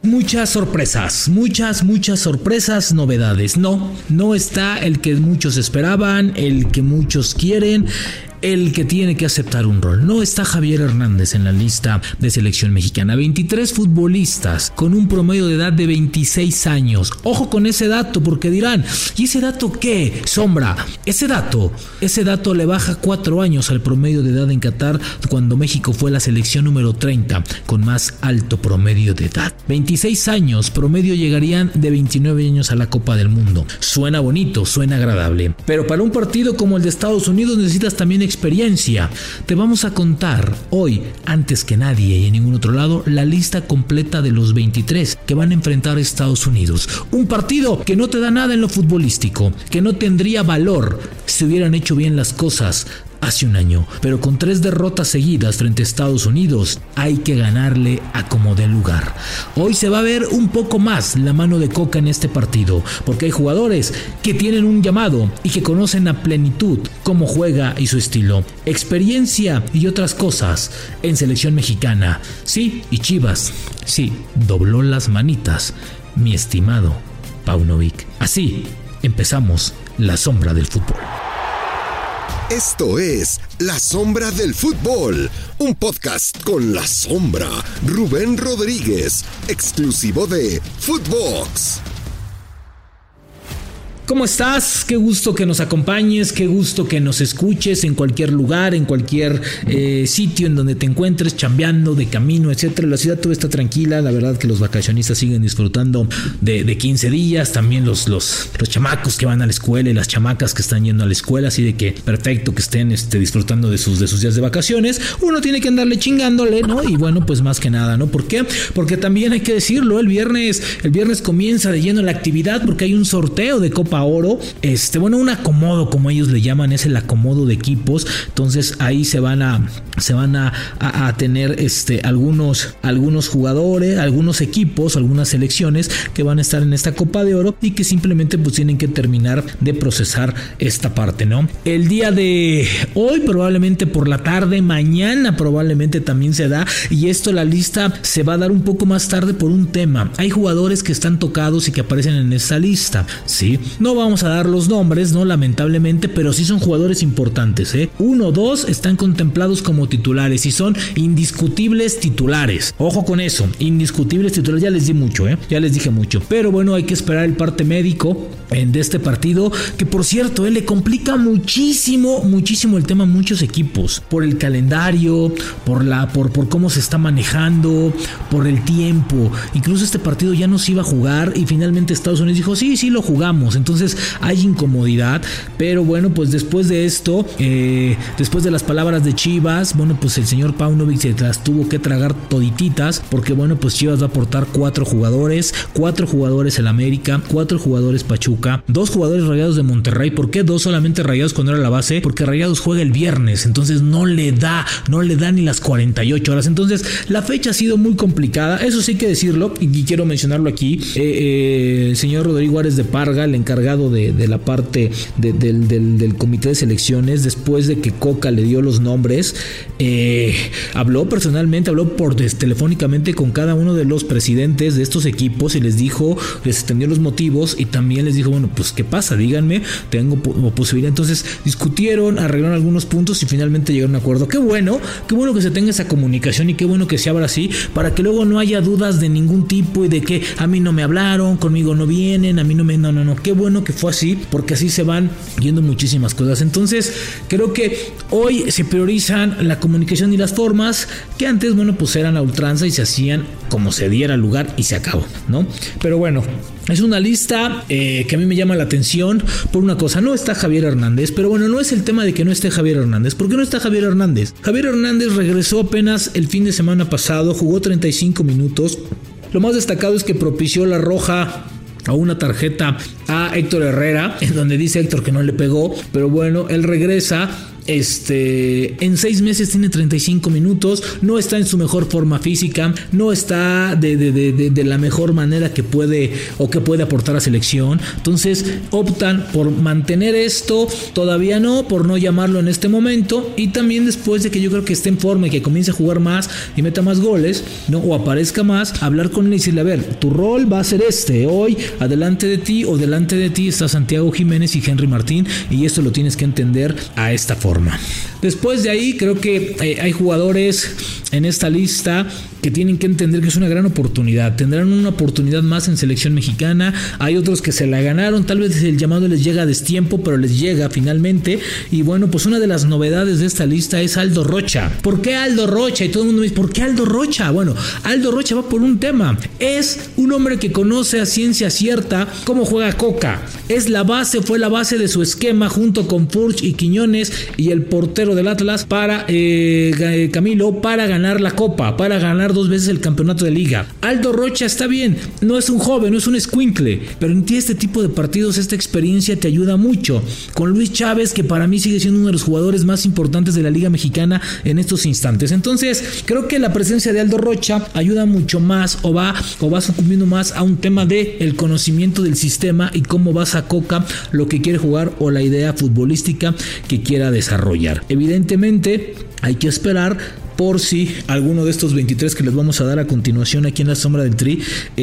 Muchas sorpresas, muchas sorpresas, novedades. No está el que muchos esperaban, el que muchos quieren, el que tiene que aceptar un rol. No está Javier Hernández en la lista de selección mexicana. 23 futbolistas con un promedio de edad de 26 años. Ojo con ese dato, porque dirán, ¿y ese dato qué? Sombra. Ese dato le baja 4 años al promedio de edad en Qatar, cuando México fue la selección número 30 con más alto promedio de edad. 26 años, promedio llegarían de 29 años a la Copa del Mundo. Suena bonito, suena agradable. Pero para un partido como el de Estados Unidos necesitas también experiencia. Te vamos a contar hoy, antes que nadie y en ningún otro lado, la lista completa de los 23 que van a enfrentar a Estados Unidos. Un partido que no te da nada en lo futbolístico, que no tendría valor si hubieran hecho bien las cosas hace un año, pero con 3 derrotas seguidas frente a Estados Unidos hay que ganarle a como dé lugar. Hoy se va a ver un poco más la mano de Coca en este partido, porque hay jugadores que tienen un llamado y que conocen a plenitud cómo juega y su estilo, experiencia y otras cosas en selección mexicana. Sí, y Chivas, sí, dobló las manitas, mi estimado Paunovic. Así empezamos La Sombra del Fútbol. Esto es La Sombra del Fútbol, un podcast con La Sombra, Rubén Rodríguez, exclusivo de Footbox. ¿Cómo estás? Qué gusto que nos acompañes, qué gusto que nos escuches en cualquier lugar, en cualquier sitio en donde te encuentres, chambeando, de camino, etcétera. La ciudad toda está tranquila, la verdad que los vacacionistas siguen disfrutando de 15 días, también los chamacos que van a la escuela y las chamacas que están yendo a la escuela, así de que perfecto que estén disfrutando de sus días de vacaciones. Uno tiene que andarle chingándole, ¿no? Y bueno, pues más que nada, ¿no? ¿Por qué? Porque también hay que decirlo, el viernes comienza de lleno la actividad porque hay un sorteo de Copa Oro, un acomodo, como ellos le llaman, es el acomodo de equipos. Entonces ahí se van a tener algunos jugadores, algunos equipos, algunas selecciones que van a estar en esta Copa de Oro y que simplemente pues tienen que terminar de procesar esta parte, ¿no? El día de hoy, probablemente por la tarde, mañana probablemente también se da, y la lista se va a dar un poco más tarde por un tema. Hay jugadores que están tocados y que aparecen en esta lista, ¿sí? No vamos a dar los nombres, no, lamentablemente, pero sí son jugadores importantes, 1 o 2 están contemplados como titulares y son indiscutibles titulares. Ojo con eso, indiscutibles titulares, ya les dije mucho. Pero bueno, hay que esperar el parte médico de este partido, que por cierto, le complica muchísimo el tema a muchos equipos, por el calendario, por cómo se está manejando, por el tiempo. Incluso este partido ya no se iba a jugar y finalmente Estados Unidos dijo, sí lo jugamos. Entonces hay incomodidad, pero bueno, pues después de esto, después de las palabras de Chivas, bueno, pues el señor Paunovic se las tuvo que tragar todititas, porque bueno, pues Chivas va a aportar 4 jugadores el América, 4 jugadores Pachuca, 2 jugadores Rayados de Monterrey. ¿Por qué 2 solamente Rayados cuando era la base? Porque Rayados juega el viernes, entonces no le da ni las 48 horas. Entonces la fecha ha sido muy complicada, eso sí hay que decirlo, y quiero mencionarlo aquí. El señor Rodrigo Ares de Parga, el encargado de la parte del comité de selecciones, después de que Coca le dio los nombres, habló telefónicamente con cada uno de los presidentes de estos equipos y les extendió los motivos y también les dijo, bueno, pues ¿qué pasa? Díganme, tengo posibilidad. Entonces discutieron, arreglaron algunos puntos y finalmente llegaron a un acuerdo. Qué bueno que se tenga esa comunicación y qué bueno que se abra así, para que luego no haya dudas de ningún tipo y de que a mí no me hablaron, conmigo no vienen, a mí no, qué bueno que fue así, porque así se van yendo muchísimas cosas. Entonces creo que hoy se priorizan la comunicación y las formas que antes, bueno, pues eran a ultranza y se hacían como se diera lugar y se acabó, ¿no? Pero bueno, es una lista que a mí me llama la atención por una cosa. No está Javier Hernández, pero bueno, no es el tema de que no esté Javier Hernández. ¿Por qué no está Javier Hernández? Javier Hernández regresó apenas el fin de semana pasado, jugó 35 minutos. Lo más destacado es que propició la roja a una tarjeta a Héctor Herrera, en donde dice Héctor que no le pegó, pero bueno, él regresa en 6 meses tiene 35 minutos, no está en su mejor forma física, no está de la mejor manera que puede aportar a selección. Entonces optan por mantener esto, todavía no, por no llamarlo en este momento, y también después de que yo creo que esté en forma y que comience a jugar más y meta más goles, ¿no? O aparezca más, hablar con él y decirle, a ver, tu rol va a ser hoy delante de ti está Santiago Jiménez y Henry Martín, y esto lo tienes que entender a esta forma. Después de ahí creo que hay jugadores en esta lista que tienen que entender que es una gran oportunidad. Tendrán una oportunidad más en selección mexicana. Hay otros que se la ganaron, tal vez el llamado les llega a destiempo, pero les llega finalmente. Y bueno, pues una de las novedades de esta lista es Aldo Rocha. ¿Por qué Aldo Rocha? Y todo el mundo me dice, ¿por qué Aldo Rocha? Bueno, Aldo Rocha va por un tema. Es un hombre que conoce a ciencia cierta cómo juega Coca. Fue la base de su esquema junto con Furch y Quiñones y el portero del Atlas para Camilo, para ganar la Copa, para ganar 2 veces el campeonato de liga. Aldo Rocha está bien, no es un joven, no es un escuincle, pero en este tipo de partidos esta experiencia te ayuda mucho. Con Luis Chávez, que para mí sigue siendo uno de los jugadores más importantes de la liga mexicana en estos instantes. Entonces creo que la presencia de Aldo Rocha ayuda mucho más o va sucumbiendo más a un tema de el conocimiento del sistema y cómo va a Coca lo que quiere jugar o la idea futbolística que quiera desarrollar. Evidentemente hay que esperar por si alguno de estos 23 que les vamos a dar a continuación aquí en la sombra del Tri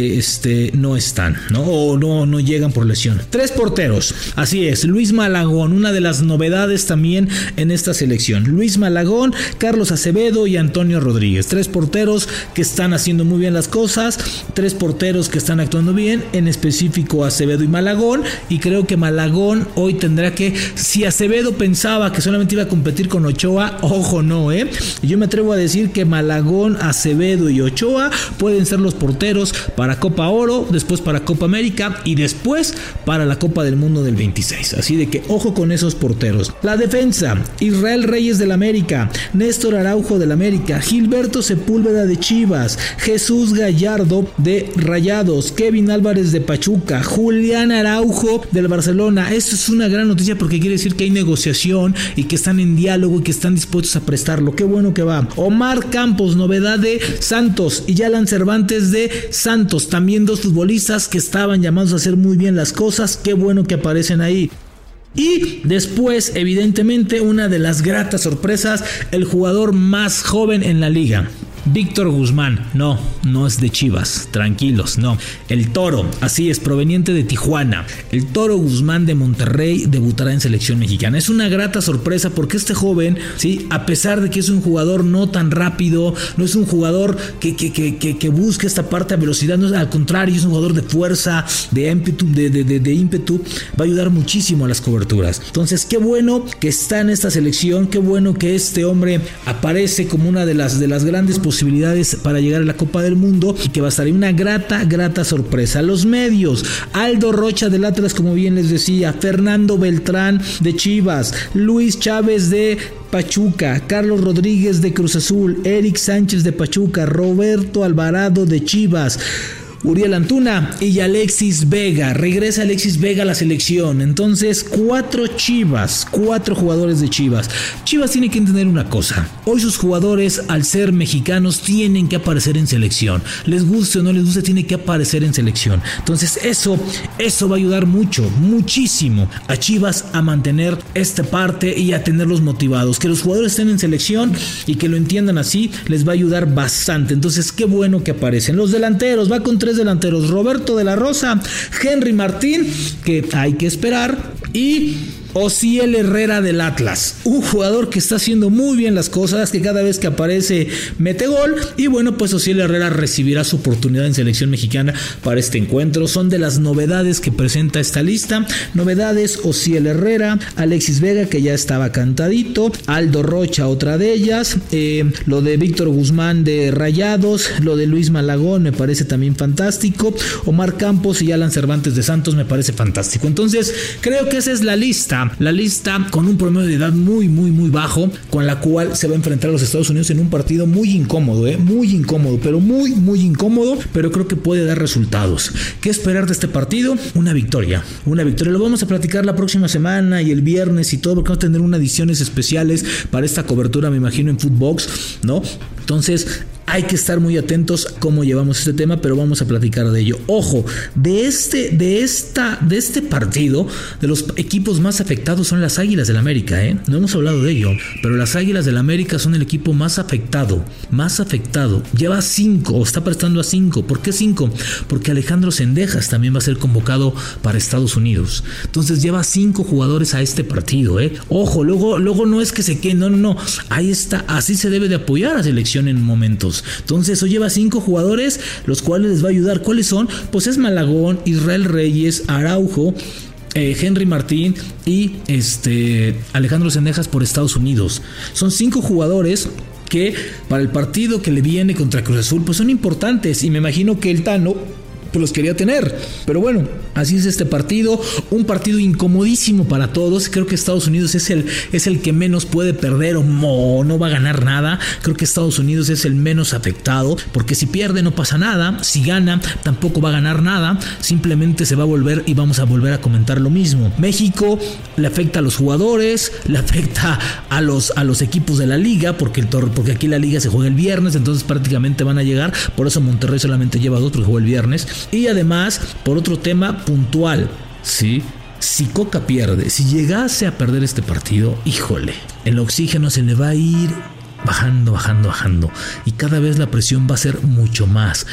no están, ¿no? O no llegan por lesión. 3 porteros, así es. Luis Malagón, una de las novedades también en esta selección. Luis Malagón, Carlos Acevedo y Antonio Rodríguez. 3 porteros que están haciendo muy bien las cosas, 3 porteros que están actuando bien, en específico Acevedo y Malagón, y creo que Malagón hoy tendrá que, si Acevedo pensaba que solamente iba a competir con Ochoa, ojo no, yo me atrevo a decir que Malagón, Acevedo y Ochoa pueden ser los porteros para Copa Oro, después para Copa América y después para la Copa del Mundo del 26. Así de que ojo con esos porteros. La defensa: Israel Reyes del América, Néstor Araujo del América, Gilberto Sepúlveda de Chivas, Jesús Gallardo de Rayados, Kevin Álvarez de Pachuca, Julián Araujo del Barcelona. Esto es una gran noticia porque quiere decir que hay negociación y que están en diálogo y que están dispuestos a prestarlo. Qué bueno que va. Omar Campos, novedad de Santos, y Yalan Cervantes de Santos, también 2 futbolistas que estaban llamados a hacer muy bien las cosas. Qué bueno que aparecen ahí. Y después, evidentemente, una de las gratas sorpresas, el jugador más joven en la liga, Víctor Guzmán. No es de Chivas, tranquilos, no. El Toro, así es, proveniente de Tijuana. El Toro Guzmán de Monterrey debutará en selección mexicana. Es una grata sorpresa porque este joven, ¿sí?, a pesar de que es un jugador no tan rápido, no es un jugador que busque esta parte de velocidad, no, al contrario, es un jugador de fuerza, de ímpetu, va a ayudar muchísimo a las coberturas. Entonces, qué bueno que está en esta selección, qué bueno que este hombre aparece como una de las grandes posibilidades para llegar a la Copa del Mundo y que va a estar en una grata sorpresa. Los medios: Aldo Rocha del Atlas, como bien les decía, Fernando Beltrán de Chivas, Luis Chávez de Pachuca, Carlos Rodríguez de Cruz Azul, Eric Sánchez de Pachuca, Roberto Alvarado de Chivas, Uriel Antuna y Alexis Vega. Regresa Alexis Vega a la selección. Entonces 4 jugadores de Chivas. Chivas tiene que entender una cosa: hoy sus jugadores, al ser mexicanos, tienen que aparecer en selección. Les guste o no les guste, tiene que aparecer en selección. Entonces eso va a ayudar muchísimo a Chivas a mantener esta parte y a tenerlos motivados. Que los jugadores estén en selección y que lo entiendan así les va a ayudar bastante. Entonces qué bueno que aparecen. Los delanteros, va con 3 delanteros: Roberto de la Rosa, Henry Martín, que hay que esperar, y Osiel Herrera del Atlas, un jugador que está haciendo muy bien las cosas, que cada vez que aparece mete gol. Y bueno, pues Osiel Herrera recibirá su oportunidad en selección mexicana para este encuentro. Son de las novedades que presenta esta lista. Novedades: Osiel Herrera, Alexis Vega, que ya estaba cantadito, Aldo Rocha, otra de ellas, lo de Víctor Guzmán de Rayados, lo de Luis Malagón me parece también fantástico, Omar Campos y Alan Cervantes de Santos me parece fantástico. Entonces creo que esa es la lista la lista, con un promedio de edad muy bajo, con la cual se va a enfrentar a los Estados Unidos en un partido muy incómodo, muy incómodo, pero muy incómodo, pero creo que puede dar resultados. ¿Qué esperar de este partido? Una victoria. Lo vamos a platicar la próxima semana y el viernes y todo, porque vamos a tener unas ediciones especiales para esta cobertura, me imagino, en Footbox, ¿no? Entonces, hay que estar muy atentos a cómo llevamos este tema, pero vamos a platicar de ello. Ojo, de este partido, de los equipos más afectados son las Águilas del América, No hemos hablado de ello, pero las Águilas del América son el equipo más afectado. Lleva 5, o está prestando a 5. ¿Por qué 5? Porque Alejandro Zendejas también va a ser convocado para Estados Unidos. Entonces lleva 5 jugadores a este partido, Ojo, luego no es que se quede, no. Ahí está, así se debe de apoyar a selección en momentos. Entonces hoy lleva 5 jugadores, los cuales les va a ayudar. ¿Cuáles son? Pues es Malagón, Israel Reyes, Araujo, Henry Martín y Alejandro Zendejas por Estados Unidos. Son 5 jugadores que para el partido que le viene contra Cruz Azul pues son importantes, y me imagino que el Tano los quería tener, pero bueno, así es este partido, un partido incomodísimo para todos. Creo que Estados Unidos es el que menos puede perder o no va a ganar nada. Creo que Estados Unidos es el menos afectado, porque si pierde no pasa nada, si gana tampoco va a ganar nada, simplemente se va a volver y vamos a volver a comentar lo mismo. México le afecta a los jugadores, le afecta a los equipos de la liga, porque aquí la liga se juega el viernes, entonces prácticamente van a llegar, por eso Monterrey solamente lleva 2 porque juega el viernes. Y además, por otro tema puntual, ¿sí? Si Coca pierde, si llegase a perder este partido, híjole, el oxígeno se le va a ir bajando. Y cada vez la presión va a ser mucho más.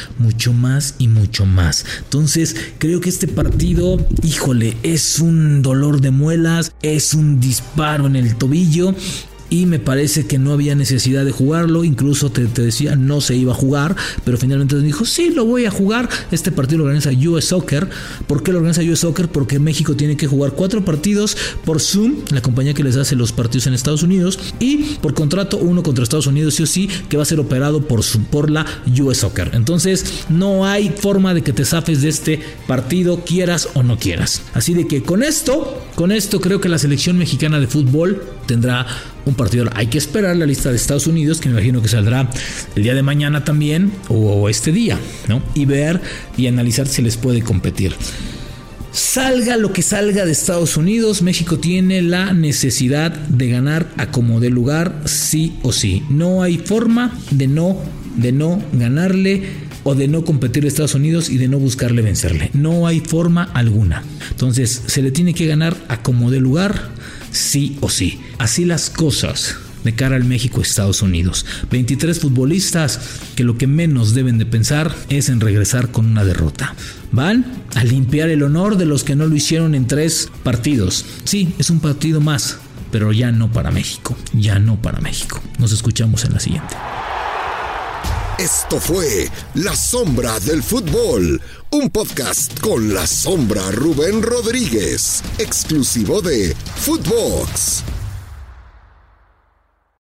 Entonces, creo que este partido, híjole, es un dolor de muelas, es un disparo en el tobillo. Y me parece que no había necesidad de jugarlo. Incluso te decía, no se iba a jugar, pero finalmente dijo, sí, lo voy a jugar. Este partido lo organiza US Soccer. ¿Por qué lo organiza US Soccer? Porque México tiene que jugar 4 partidos por Zoom, la compañía que les hace los partidos en Estados Unidos, y por contrato 1 contra Estados Unidos, sí o sí, que va a ser operado por Zoom, por la US Soccer. Entonces no hay forma de que te zafes de este partido, quieras o no quieras. Así de que con esto creo que la selección mexicana de fútbol tendrá un partido. Hay que esperar la lista de Estados Unidos, que me imagino que saldrá el día de mañana también, o este día, ¿no? Y ver y analizar si les puede competir. Salga lo que salga de Estados Unidos, México tiene la necesidad de ganar a como dé lugar, sí o sí. No hay forma de no ganarle, o de no competir a Estados Unidos y de no buscarle vencerle. No hay forma alguna. Entonces se le tiene que ganar a como dé lugar, sí o sí. Así las cosas de cara al México-Estados Unidos. 23 futbolistas que lo que menos deben de pensar es en regresar con una derrota. Van a limpiar el honor de los que no lo hicieron en 3 partidos. Sí, es un partido más, pero ya no para México. Nos escuchamos en la siguiente. Esto fue La Sombra del Fútbol, un podcast con La Sombra Rubén Rodríguez, exclusivo de Footbox.